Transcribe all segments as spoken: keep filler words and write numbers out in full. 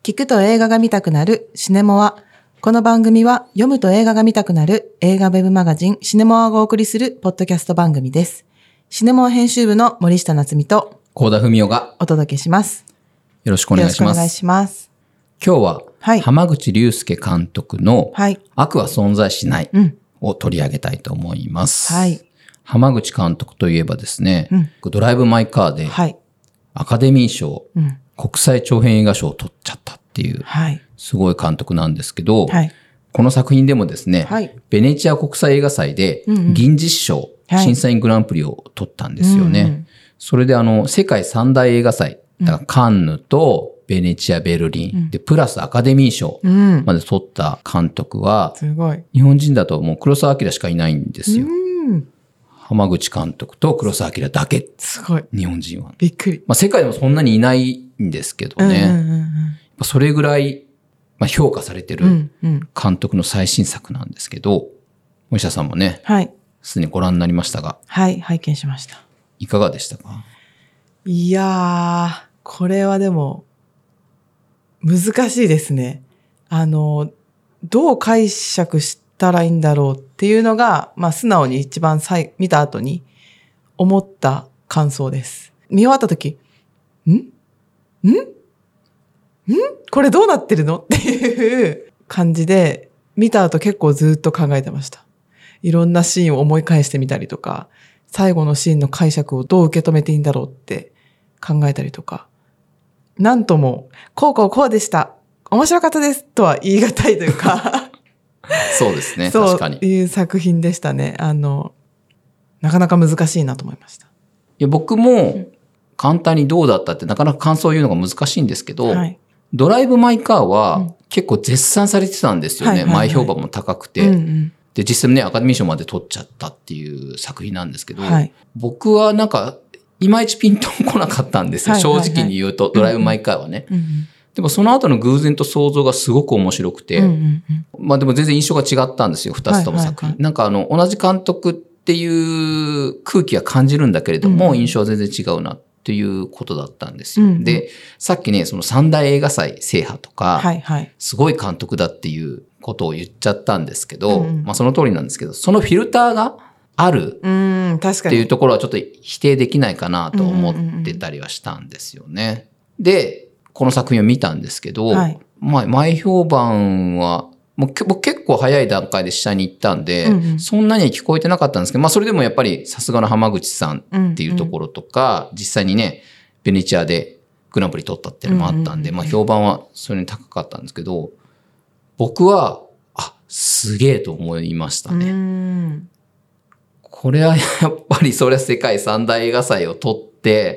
聞くと映画が見たくなるシネモア。この番組は読むと映画が見たくなる映画ウェブマガジンシネモアがお送りするポッドキャスト番組です。シネモア編集部の森下夏美と幸田文夫がお届けします。 よろしくお願いします。 よろしくお願いします。 今日は、 はい、 浜口竜介監督の悪は存在しないを取り上げたいと思います。 はい、 浜口監督といえばですね、うん、ドライブ・マイ・カーでアカデミー賞、うん、国際長編映画賞を取っちゃったっていう、はい、すごい監督なんですけど、はい、この作品でもですね、はい、ベネチア国際映画祭で銀獅子賞、うんうん、審査員グランプリを取ったんですよね。はい、それであの、世界三大映画祭、だからカンヌとベネチア、ベルリン、うん、で、プラスアカデミー賞まで取った監督は、 すごい。 日本人だともう黒澤明しかいないんですよ。うん浜口監督と黒澤明だけ。 すごい。 日本人は。 びっくり。 まあ世界でもそんなにいないんですけどね。うんうんうん、それぐらい、まあ、評価されてる監督の最新作なんですけど、森下さんもね、はい。すでにご覧になりましたが。 はい、拝見しました。 いかがでしたか？ いやー、これはでも、難しいですね。あの、どう解釈したらいいんだろうっていうのが、まあ素直に一番さい見た後に思った感想です。見終わった時、んんんこれどうなってるのっていう感じで、見た後結構ずっと考えてました。いろんなシーンを思い返してみたりとか、最後のシーンの解釈をどう受け止めていいんだろうって考えたりとか、なんとも、こうこうこうでした。面白かったですとは言い難いというか。 そうですね。確かに。 そういう作品でしたね。あの、なかなか難しいなと思いました。いや、僕も簡単にどうだったってなかなか感想を言うのが難しいんですけど、はい、ドライブ・マイ・カーは結構絶賛されてたんですよね。うんはいはいはい、前評判も高くて。うんうんで、実際ね、アカデミー賞まで取っちゃったっていう作品なんですけど、はい、僕はなんか、いまいちピンとこなかったんですよ。はいはいはい、正直に言うと、ドライブ・マイ・カーはね。うんうん、でもその後の偶然と想像がすごく面白くて、うんうんうん、まあでも全然印象が違ったんですよ、二つとも作品。はいはいはい、なんかあの、同じ監督っていう空気は感じるんだけれども、うん、印象は全然違うなっていうことだったんですよ。うんうん、で、さっきね、その三大映画祭制覇とか、はいはい、すごい監督だっていうことを言っちゃったんですけど、うん、まあその通りなんですけど、そのフィルターがあるっていうところはちょっと否定できないかなと思ってたりはしたんですよね。で、この作品を見たんですけど、はい、まあ前評判は、もう僕結構早い段階で下に行ったんで、うんうん、そんなに聞こえてなかったんですけど、まあそれでもやっぱりさすがの浜口さんっていうところとか、うんうん、実際にね、ベネチアでグランプリ取ったっていうのもあったんで、うんうんうん、まあ評判はそれに高かったんですけど、僕は、あ、すげえと思いましたね。うんこれはやっぱりそれは世界三大映画祭を取って、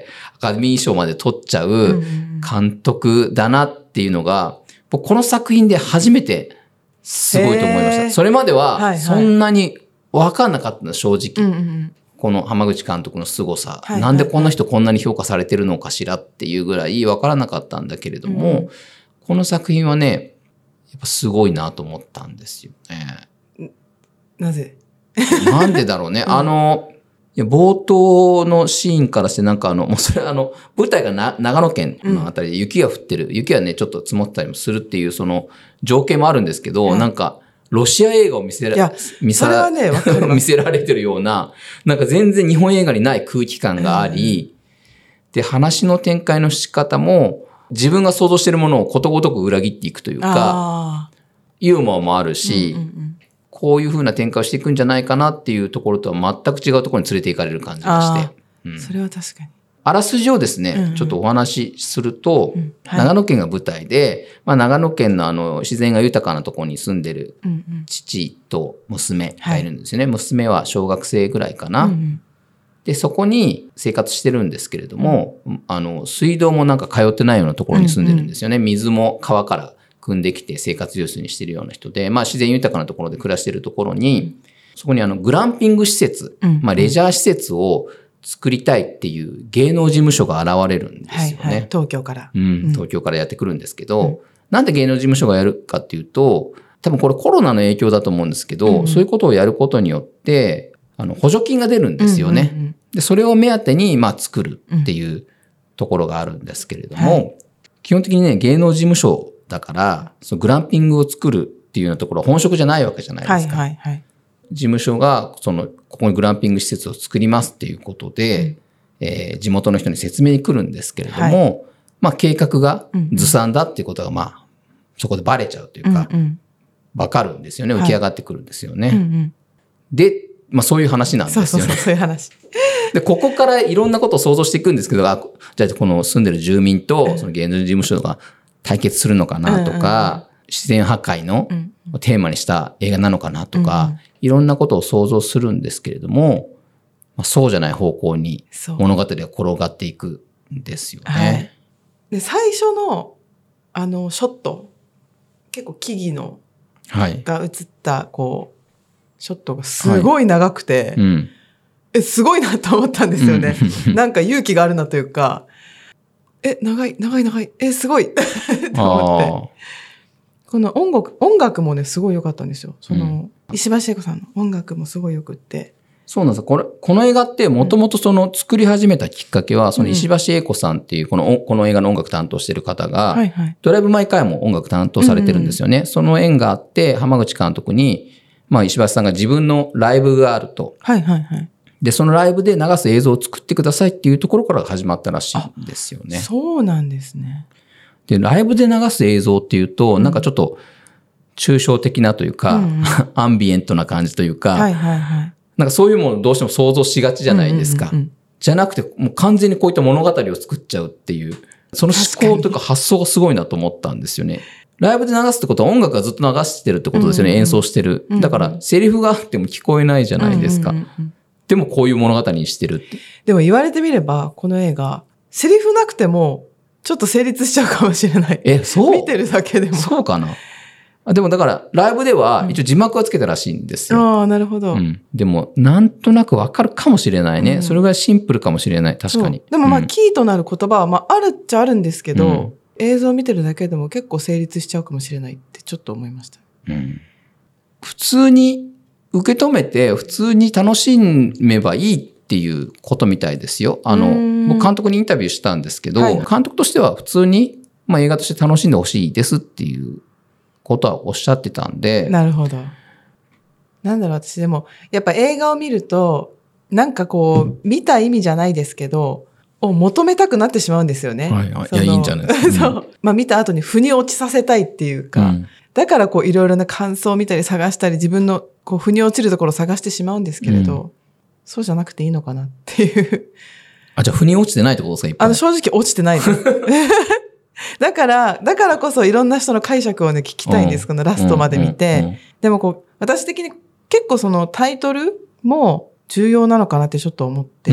アカデミー賞まで取っちゃう監督だなっていうのが、僕この作品で初めてすごいと思いました。それまではそんなに分かんなかったの、正直。うんうん、この浜口監督の凄さ、はいはいはい。なんでこの人こんなに評価されてるのかしらっていうぐらい分からなかったんだけれども、うん、この作品はね、やっぱすごいなと思ったんですよね。 なぜ？ なんでだろうね。うん、あの、いや冒頭のシーンからしてなんかあの、もうそれあの、舞台がな長野県のあたりで雪が降ってる、うん。雪はね、ちょっと積もったりもするっていうその情景もあるんですけど、うん、なんか、ロシア映画を見せら、見せら、ね、見せられてるような、なんか全然日本映画にない空気感があり、うん、で、話の展開の仕方も、自分が想像しているものをことごとく裏切っていくというか、ユーモアもあるし、うんうんうんこういう風な展開をしていくんじゃないかなっていうところとは全く違うところに連れて行かれる感じがして。 うん、それは確かに。 あらすじをですね、うんうん、ちょっとお話しすると、うんはい、長野県が舞台で、まあ、長野県のあの自然が豊かなところに住んでる父と娘がいるんですよね。はい、娘は小学生ぐらいかな、うんうん。で、そこに生活してるんですけれども、うん、あの水道もなんか通ってないようなところに住んでるんですよね。うんうん、水も川から汲んできて生活用水にしてるような人で、まあ自然豊かなところで暮らしてるところに、そこにあのグランピング施設、うん、まあレジャー施設を作りたいっていう芸能事務所が現れるんですよね。はいはい、 東京から、 うん。東京からやってくるんですけど、うん、なんで芸能事務所がやるかっていうと、多分これコロナの影響だと思うんですけど、うん、そういうことをやることによって、あの補助金が出るんですよね。うんうんうん、で、それを目当てにまあ作るっていうところがあるんですけれども、うんはい、基本的にね、芸能事務所だから、そのグランピングを作るっていうようなところは本職じゃないわけじゃないですか。 はいはいはい。 事務所が、その、ここにグランピング施設を作りますっていうことで、うんえー、地元の人に説明に来るんですけれども、はい、まあ計画がずさんだっていうことが、まあ、そこでバレちゃうというか、わ、うんうん、かるんですよね。浮き上がってくるんですよね。はいうんうん、で、まあそういう話なんですよね。 そうそうそう、そういう話。 で、ここからいろんなことを想像していくんですけど、あじゃあこの住んでる住民とその芸能事務所が対決するのかなとか、うんうんうん、自然破壊のテーマにした映画なのかなとか、うんうん、いろんなことを想像するんですけれども、まあ、そうじゃない方向に物語が転がっていくんですよね。はい、 で最初のあのショット、結構木々のが映ったこうショットがすごい長くて、はいうん、えすごいなと思ったんですよね。なんか勇気があるなというか、え長い長い長いえすごいと思って。この音楽音楽もねすごい良かったんですよ。その、うん、石橋英子さんの音楽もすごい良くって。 そうなんです。これ、この映画ってもともとその作り始めたきっかけは、その石橋英子さんっていうこの、この映画の音楽担当してる方が、はいはい、ドライブ・マイ・カーも音楽担当されてるんですよね。うんうん、その縁があって、浜口監督に、まあ石橋さんが自分のライブがあると。 はいはいはい。 で、そのライブで流す映像を作ってくださいっていうところから始まったらしいんですよね。 そうなんですね。 で、ライブで流す映像っていうと、うん、なんかちょっと抽象的なというか、うんうん、アンビエントな感じというか、 はいはいはい。 なんかそういうものをどうしても想像しがちじゃないですか。うんうんうん、じゃなくて、もう完全にこういった物語を作っちゃうっていう、その思考というか発想がすごいなと思ったんですよね。ライブで流すってことは音楽がずっと流してるってことですよね。うんうん、演奏してる。だから、セリフがあっても聞こえないじゃないですか。うんうんうん、でもこういう物語にしてるって。 でも言われてみれば、この映画、セリフなくても、ちょっと成立しちゃうかもしれない。 え、そう？ 見てるだけでも。 そうかな。でもだから、ライブでは一応字幕はつけたらしいんですよ。 うん、ああ、なるほど。 うん。でも、なんとなくわかるかもしれないね。うん、それぐらいシンプルかもしれない。確かに。 でもまあ、うん、キーとなる言葉は、まあ、あるっちゃあるんですけど、うん、映像を見てるだけでも結構成立しちゃうかもしれないってちょっと思いました。 うん。普通に受け止めて、普通に楽しめばいいっていうことみたいですよ。あの、僕監督にインタビューしたんですけど、はい、監督としては普通に、まあ、映画として楽しんでほしいですっていうことはおっしゃってたんで。 なるほど。なんだろう、私でも、やっぱ映画を見ると、なんかこう、見た意味じゃないですけど、を求めたくなってしまうんですよね。 はいはい。いや、いいんじゃないですか。そう。まあ見た後に腑に落ちさせたいっていうか、うん、だからこういろいろな感想を見たり探したり、自分のこう腑に落ちるところを探してしまうんですけれど、うん、そうじゃなくていいのかなっていう。 あ、じゃあ腑に落ちてないってことですか、いっぱい。 あの、正直落ちてないです。だから、だからこそいろんな人の解釈をね、聞きたいんです。このラストまで見て。うんうんうん、でもこう、私的に結構そのタイトルも重要なのかなってちょっと思って。うん、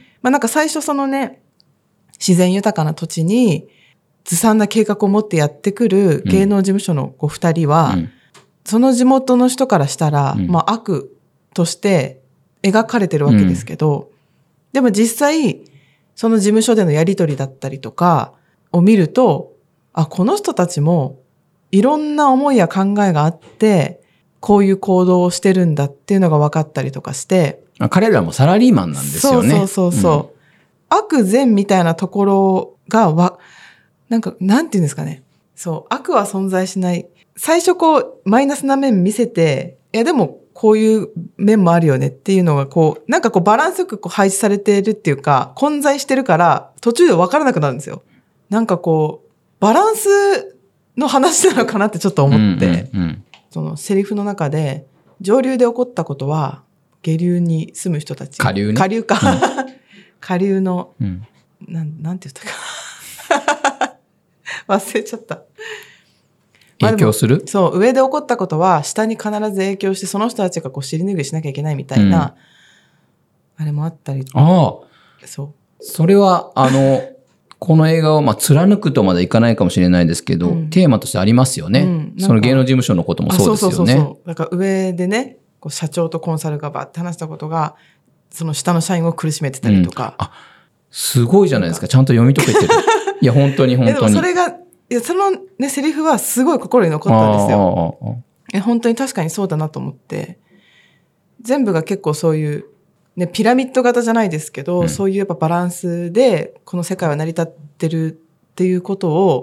まあなんか最初そのね、自然豊かな土地にずさんな計画を持ってやってくる芸能事務所のこう二人は、うん、その地元の人からしたら、うん、まあ悪として描かれてるわけですけど、うん、でも実際、その事務所でのやりとりだったりとかを見ると、あ、この人たちもいろんな思いや考えがあって、こういう行動をしてるんだっていうのが分かったりとかして。 彼らもサラリーマンなんですよね。 そうそうそうそう。うん悪善みたいなところがわ、なんか、なんていうんですかね。そう、悪は存在しない。最初こう、マイナスな面見せて、いやでもこういう面もあるよねっていうのがこう、なんかこうバランスよくこう配置されているっていうか、混在してるから途中で分からなくなるんですよ。なんかこう、バランスの話なのかなってちょっと思って、うんうんうん、そのセリフの中で、上流で起こったことは、下流に住む人たち。 下流ね。 下流か。うん下流の、うん、なん、なんて言ったか忘れちゃった。 影響する？ そう、上で起こったことは下に必ず影響して、その人たちがこう尻拭いしなきゃいけないみたいな、うん、あれもあったり。 ああ。 そう。 それは、あの、この映画をまあ貫くとまでいかないかもしれないですけど、うん、テーマとしてありますよね、うん。その芸能事務所のこともそうですよね。そうそうそうそう。 だから上でね、こう社長とコンサルがバーって話したことが、その下の社員を苦しめてたりとか。 うん、あ、すごいじゃないですか。ちゃんと読み解けてる。いや、本当に本当に。 でもそれが、いや、そのね、セリフはすごい心に残ったんですよ。ああああえ本当に確かにそうだなと思って。全部が結構そういう、ね、ピラミッド型じゃないですけど、うん、そういうやっぱバランスで、この世界は成り立ってるっていうことを、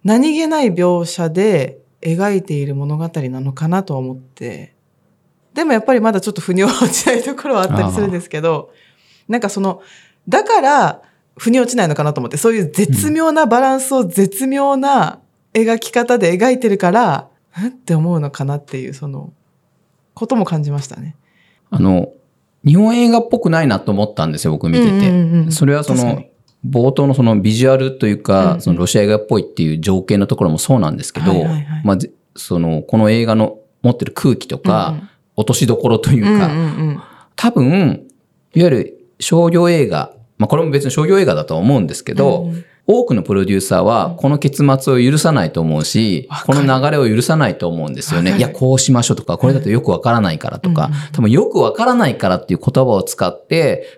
何気ない描写で描いている物語なのかなと思って、でもやっぱりまだちょっと腑に落ちないところはあったりするんですけど、なんかその、だから腑に落ちないのかなと思って、そういう絶妙なバランスを絶妙な描き方で描いてるから、うん、って思うのかなっていう、その、ことも感じましたね。 あの、日本映画っぽくないなと思ったんですよ、僕見てて。うんうんうん、それはその、冒頭のそのビジュアルというか、うんうん、そのロシア映画っぽいっていう情景のところもそうなんですけど、はいはいはい、まあ、その、この映画の持ってる空気とか、うんうん、落としどころというか、うんうんうん、多分、いわゆる商業映画、まあこれも別に商業映画だとは思うんですけど、うん、多くのプロデューサーはこの結末を許さないと思うし、この流れを許さないと思うんですよね。いや、こうしましょうとか、これだとよくわからないからとか、多分よくわからないからっていう言葉を使って、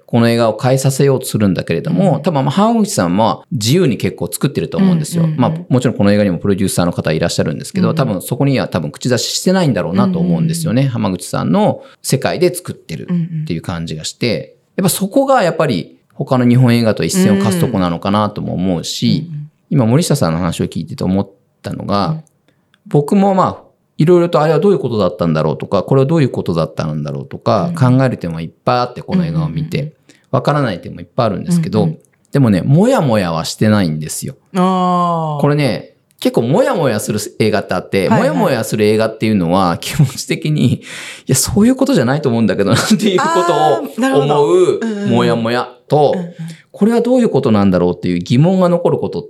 この映画を変えさせようとするんだけれども、多分浜口さんは自由に結構作ってると思うんですよ。まあもちろんこの映画にもプロデューサーの方いらっしゃるんですけど、多分そこには多分口出ししてないんだろうなと思うんですよね。浜口さんの世界で作ってるっていう感じがして、やっぱそこがやっぱり他の日本映画と一線を画すとこなのかなとも思うし、うんうん、今森下さんの話を聞いてて思ったのが、うん、僕もまあいろいろとあれはどういうことだったんだろうとか、これはどういうことだったんだろうとか、考える点もいっぱいあってこの映画を見て、わからない点もいっぱいあるんですけど、うんうん、でもね、もやもやはしてないんですよ。 あ、 これね、結構もやもやする映画ってあって、はいはい、もやもやする映画っていうのは気持ち的に、いや、そういうことじゃないと思うんだけどなっていうことを思うもやもやと、うんうん、これはどういうことなんだろうっていう疑問が残ることって、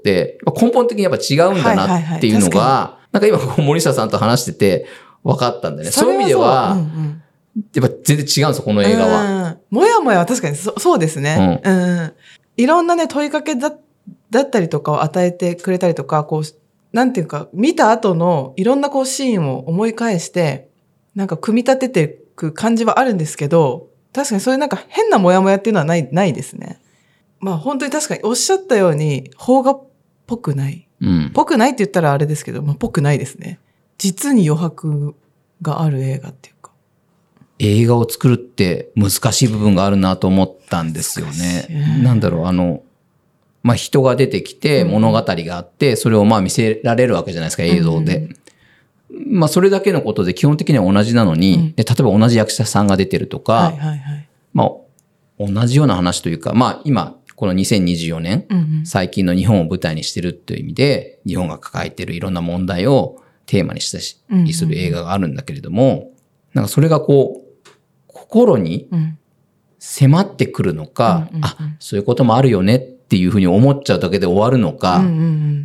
根本的にやっぱ違うんだなっていうのが、はいはいはい、なんか今森下さんと話してて分かったんだね。そういう意味では、うんうん、やっぱ全然違うんですよ、この映画は。 もやもやは確かに そ, そうですね、うんうん。いろんなね、問いかけだ、だったりとかを与えてくれたりとか、こう、なんていうか、見た後のいろんなこうシーンを思い返して、なんか組み立てていく感じはあるんですけど、確かにそういうなんか変なモヤモヤっていうのはない、ないですね。まあ本当に確かにおっしゃったように、邦画っぽくない。うん。ぽくないって言ったらあれですけど、まあぽくないですね。実に余白がある映画っていうか。 映画を作るって難しい部分があるなと思ったんですよね。なんだろう、あの、まあ、人が出てきて物語があって、それをまあ見せられるわけじゃないですか、映像で。まあ、それだけのことで基本的には同じなのに、で例えば同じ役者さんが出てるとか、まあ、同じような話というか、まあ、今、このにせんにじゅうよねん、最近の日本を舞台にしてるという意味で、日本が抱えているいろんな問題をテーマにしたりする映画があるんだけれども、なんかそれがこう、心に迫ってくるのか、あ、そういうこともあるよねっていうふうに思っちゃうだけで終わるのか、うんうんうん、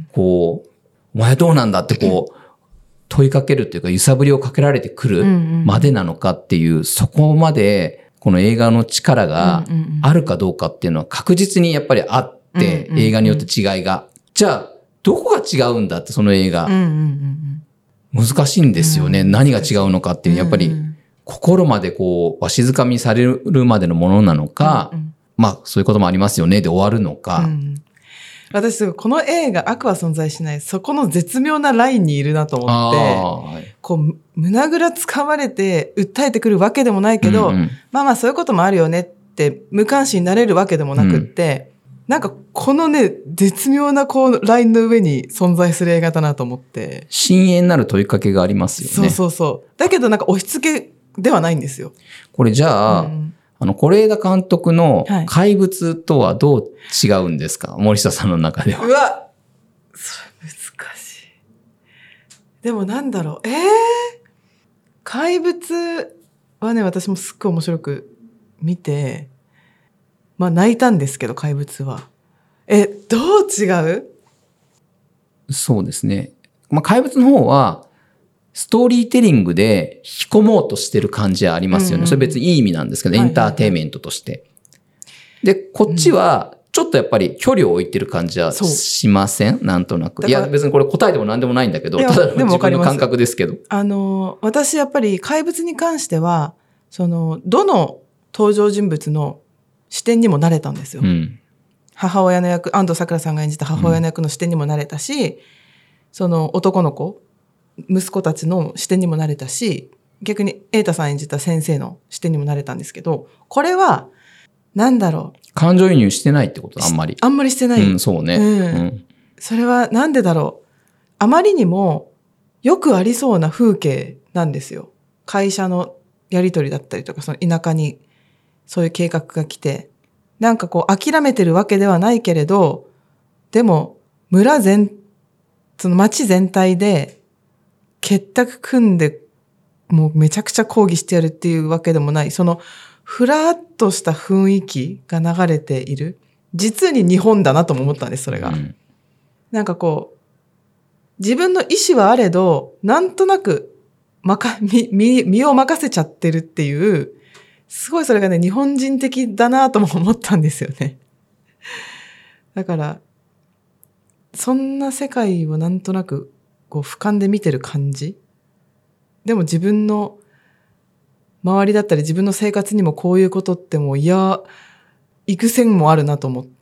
こう、お前はどうなんだってこう、問いかけるというか揺さぶりをかけられてくるまでなのかっていう、うんうん、そこまでこの映画の力があるかどうかっていうのは確実にやっぱりあって、うんうんうん、映画によって違いが。じゃあ、どこが違うんだってその映画。うんうんうん、難しいんですよね、うん。何が違うのかっていう、やっぱり心までこう、わしづかみされるまでのものなのか、うんうん、まあ、そういうこともありますよねで終わるのか。うん、 私、この映画、悪は存在しない、そこの絶妙なラインにいるなと思って、はい、こう、胸ぐらつかまれて訴えてくるわけでもないけど、うんうん、まあまあそういうこともあるよねって無関心になれるわけでもなくって、うん、なんかこのね、絶妙なこう、ラインの上に存在する映画だなと思って。 深淵なる問いかけがありますよね。 そうそうそう。だけどなんか押し付けではないんですよ。 これじゃあ、うんあの、是枝監督の怪物とはどう違うんですか、はい、森下さんの中では。 うわそれ難しい。でもなんだろう。えー、怪物はね、私もすっごい面白く見て、まあ泣いたんですけど、怪物は。え、どう違う？ そうですね。まあ怪物の方は、ストーリーテリングで引き込もうとしてる感じはありますよね。うんうん、それ別にいい意味なんですけど、エンターテインメントとして。はいはいはい、で、こっちは、ちょっとやっぱり距離を置いてる感じはしません？なんとなく。いや、別にこれ答えでも何でもないんだけど、ただの自分の感覚ですけど。 あの、私やっぱり怪物に関しては、その、どの登場人物の視点にも慣れたんですよ。うん、母親の役、安藤サクラさんが演じた母親の役の視点にも慣れたし、うん、その男の子、息子たちの視点にもなれたし、逆に瑛太さん演じた先生の視点にもなれたんですけど、これは、なんだろう。 感情移入してないってことあんまり。 あんまりしてない。 うん、そうね。うん。 うん、それはなんでだろう。 あまりにもよくありそうな風景なんですよ。会社のやりとりだったりとか、その田舎にそういう計画が来て、なんかこう諦めてるわけではないけれど、でも村全、その町全体で結託組んでもうめちゃくちゃ抗議してやるっていうわけでもない、そのふらっとした雰囲気が流れている。実に日本だなとも思ったんです、それが。うん、なんかこう、自分の意思はあれど、なんとなく、まか、身、身を任せちゃってるっていう、すごいそれがね、日本人的だなとも思ったんですよね。だから、そんな世界をなんとなく、こう、俯瞰で見てる感じ。でも自分の周りだったり自分の生活にもこういうことってもう、いや、行く線もあるなと思って、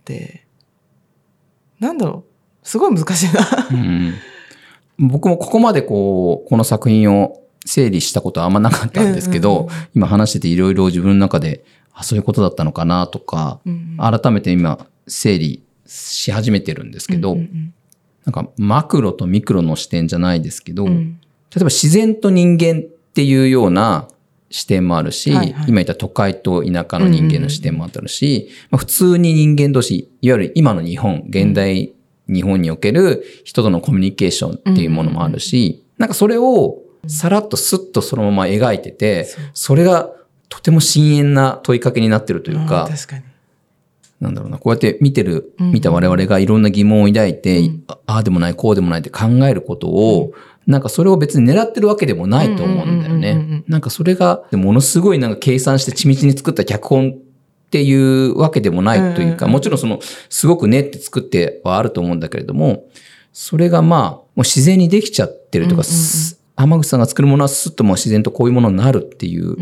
なんだろう、すごい難しいな、 うん。僕もここまでこう、この作品を整理したことはあんまなかったんですけど、うんうんうん、今話してていろいろ自分の中で、あ、そういうことだったのかなとか、うんうん、改めて今整理し始めてるんですけど、うんうんうん、なんかマクロとミクロの視点じゃないですけど、うん、例えば自然と人間っていうような視点もあるし、はいはい、今言った都会と田舎の人間の視点もあるし、うんうんうん、まあ、普通に人間同士、いわゆる今の日本、現代日本における人とのコミュニケーションっていうものもあるし、うんうんうん、なんかそれをさらっとスッとそのまま描いてて、うん、それがとても深遠な問いかけになってるというか、 確かになんだろうな、こうやって見てる、見た我々がいろんな疑問を抱いて、うん、ああでもない、こうでもないって考えることを、うんなんかそれを別に狙ってるわけでもないと思うんだよね。なんかそれがものすごいなんか計算して緻密に作った脚本っていうわけでもないというか、もちろんそのすごく練って作ってはあると思うんだけれども、それがまあもう自然にできちゃってるとか、浜口さんが作るものはスッともう自然とこういうものになるっていう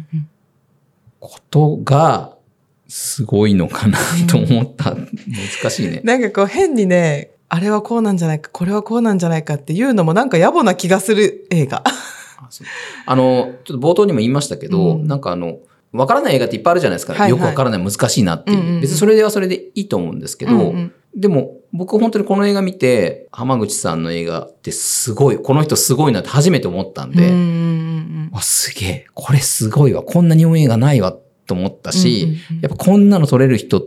ことがすごいのかなと思った。難しいね。 なんかこう変にね、あれはこうなんじゃないか、これはこうなんじゃないかっていうのもなんか野暮な気がする映画。 あ, あの、ちょっと冒頭にも言いましたけど、うん、なんかあの、わからない映画っていっぱいあるじゃないですか。はいはい、よくわからない、難しいなっていう、うんうん。別にそれではそれでいいと思うんですけど、うんうん、でも僕本当にこの映画見て、浜口さんの映画ってすごい、この人すごいなって初めて思ったんで、うんうんうん、わすげえ、これすごいわ、こんな日本映画ないわと思ったし、うんうんうん、やっぱこんなの撮れる人って、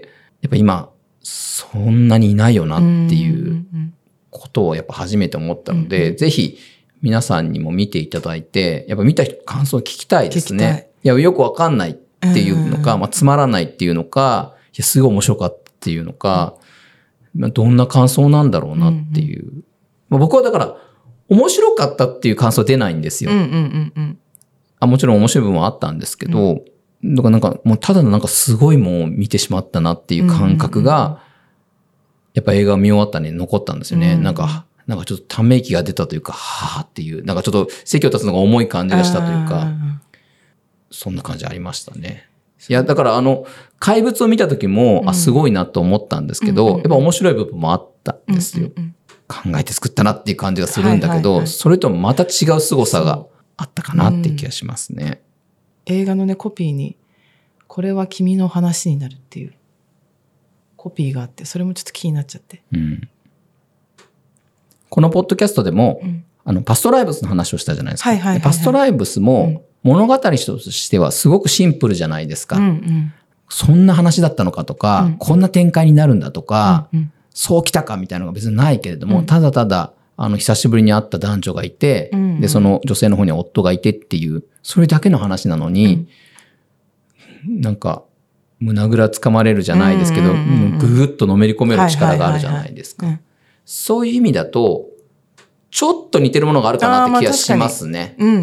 やっぱ今、そんなにいないよなっていうことをやっぱ初めて思ったので、うんうん、ぜひ皆さんにも見ていただいて、やっぱ見た人感想を聞きたいですね。いや、よくわかんないっていうのか、まあ、つまらないっていうのか、いや、すごい面白かったっていうのか、うん、どんな感想なんだろうなっていう。うんうんまあ、僕はだから、面白かったっていう感想出ないんですよ。うんうんうんうん、あもちろん面白い部分はあったんですけど、うんだからなんかもうただのなんかすごいもんを見てしまったなっていう感覚が、やっぱ映画を見終わったね残ったんですよね。なんか、なんかちょっとため息が出たというか、はぁっていう、なんかちょっと席を立つのが重い感じがしたというか、そんな感じありましたね。いや、だからあの、怪物を見た時も、あ、すごいなと思ったんですけど、やっぱ面白い部分もあったんですよ。考えて作ったなっていう感じがするんだけど、それともまた違う凄さがあったかなっていう気がしますね。 映画のね、コピーに、これは君の話になるっていうコピーがあって、それもちょっと気になっちゃって。 うん、このポッドキャストでも、うん、あの、パストライブスの話をしたじゃないですか。はいはいはいはい、パストライブスも物語としてはすごくシンプルじゃないですか。うんうん、そんな話だったのかとか、うん、こんな展開になるんだとか、うんうん、そうきたかみたいなのが別にないけれども、うん、ただただ、あの、久しぶりに会った男女がいて、うんうん、で、その女性の方には夫がいてっていう、それだけの話なのに、うん、なんか、胸ぐらつかまれるじゃないですけど、うんうんうんうん、ぐぐっとのめり込める力があるじゃないですか。そういう意味だと、ちょっと似てるものがあるかなって気がしますね。うんうんうん、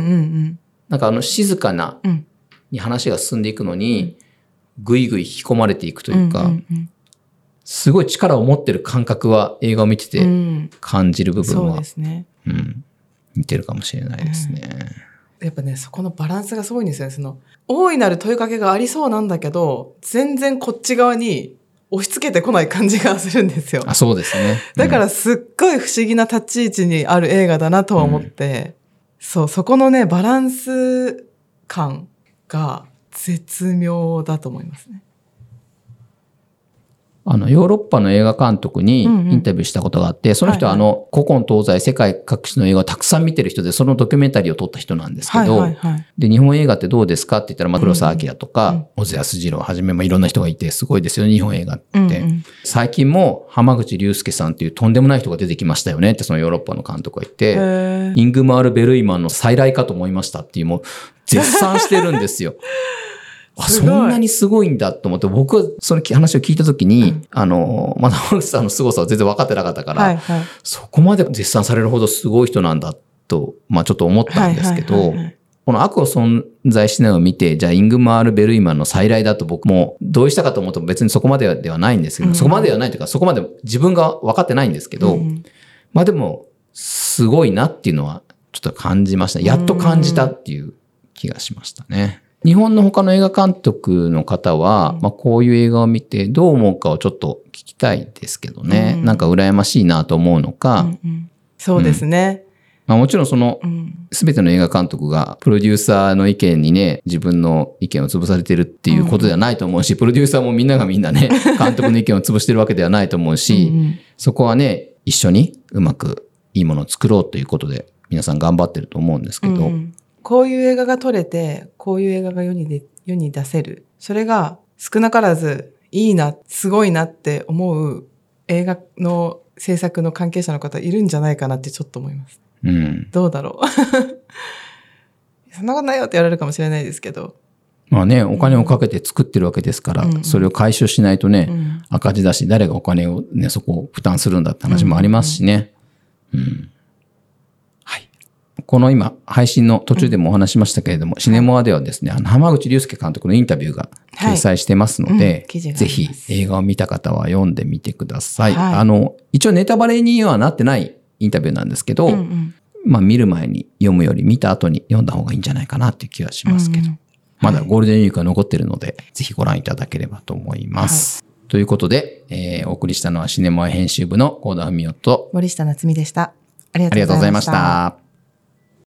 なんかあの、静かな、に話が進んでいくのに、ぐいぐい引き込まれていくというか、うんうんうん、すごい力を持ってる感覚は映画を見てて感じる部分は、うん、そうですね、うん、似てるかもしれないですね。 うん、やっぱね、そこのバランスがすごいんですよね。その、大いなる問いかけがありそうなんだけど、全然こっち側に押し付けてこない感じがするんですよ。 あ、そうですね。 うん、だからすっごい不思議な立ち位置にある映画だなとは思って、うん、そう、そこのね、バランス感が絶妙だと思いますね。 あの、ヨーロッパの映画監督にインタビューしたことがあって、うんうん、その人はあの、古今東西世界各地の映画をたくさん見てる人で、そのドキュメンタリーを撮った人なんですけど、はいはいはい、で、日本映画ってどうですかって言ったら、まあ、黒澤明とか、小津安二郎はじめ、まあ、いろんな人がいて、すごいですよね、日本映画って。うんうん、最近も浜口竜介さんっていうとんでもない人が出てきましたよねって、そのヨーロッパの監督が言って、イングマール・ベルイマンの再来かと思いましたっていう、もう、絶賛してるんですよ。あ、そんなにすごいんだと思って、僕はその話を聞いたときに、うん、あの、まだ浜口さんの凄さは全然分かってなかったから、はいはい、そこまで絶賛されるほどすごい人なんだと、まあちょっと思ったんですけど、はいはいはいはい、この悪を存在しないを見て、じゃあイングマール・ベルイマンの再来だと僕も同意したかと思うと別にそこまでではないんですけど、うん、そこまでではないというか、そこまで自分が分かってないんですけど、うん、まあでも、すごいなっていうのはちょっと感じました。やっと感じたっていう気がしましたね。日本の他の映画監督の方は、うん、まあこういう映画を見てどう思うかをちょっと聞きたいですけどね。うん、なんか羨ましいなと思うのか。 うんうん、そうですね。 うんまあ、もちろんその、すべての映画監督がプロデューサーの意見にね、自分の意見を潰されてるっていうことではないと思うし、うん、プロデューサーもみんながみんなね、監督の意見を潰してるわけではないと思うし、うん、そこはね、一緒にうまくいいものを作ろうということで皆さん頑張ってると思うんですけど、うんこういう映画が撮れて、こういう映画が世にで、世に出せる。それが少なからずいいな、すごいなって思う映画の制作の関係者の方いるんじゃないかなってちょっと思います。うん。どうだろう。そんなことないよって言われるかもしれないですけど。 まあね、お金をかけて作ってるわけですから、うん、それを回収しないとね、うん、赤字だし、誰がお金をね、そこを負担するんだって話もありますしね。うん、うんこの今、配信の途中でもお話しましたけれども、うん、シネモアではですね、あの、浜口竜介監督のインタビューが掲載してますので、はいうん、ぜひ映画を見た方は読んでみてください。はい、あの、一応ネタバレにはなってないインタビューなんですけど、うんうん、まあ見る前に読むより見た後に読んだ方がいいんじゃないかなっていう気はしますけど、うん、まだゴールデンウィークが残ってるので、ぜひご覧いただければと思います。はい、ということで、えー、お送りしたのはシネモア編集部の幸田文夫と森下夏美でした。ありがとうございました。